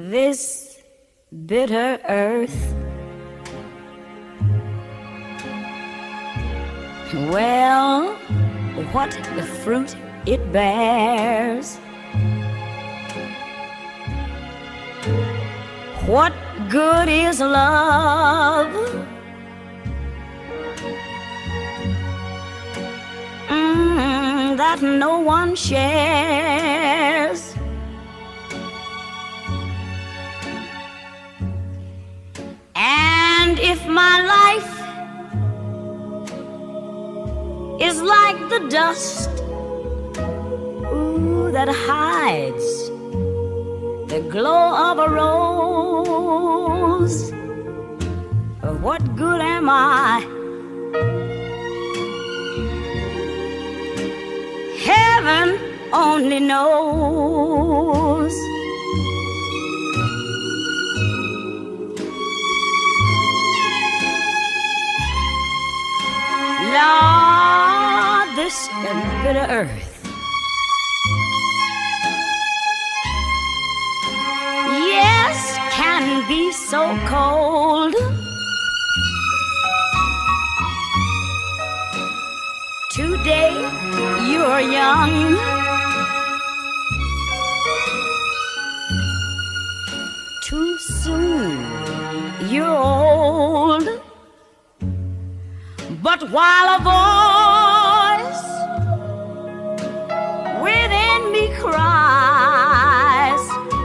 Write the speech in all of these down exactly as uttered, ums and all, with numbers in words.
this bitter earth. Well, what the fruit it bears, what good is love? Mm, that no one shares. And if my life is like the dust, ooh, that hides the glow of a rose, what good am I? Heaven only knows. Lord, this bitter earth, yes, can be so cold. Today you're young, too soon you're old. But while a voice within me cries,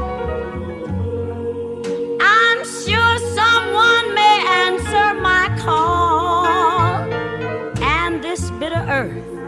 I'm sure someone may answer my call, and this bitter earth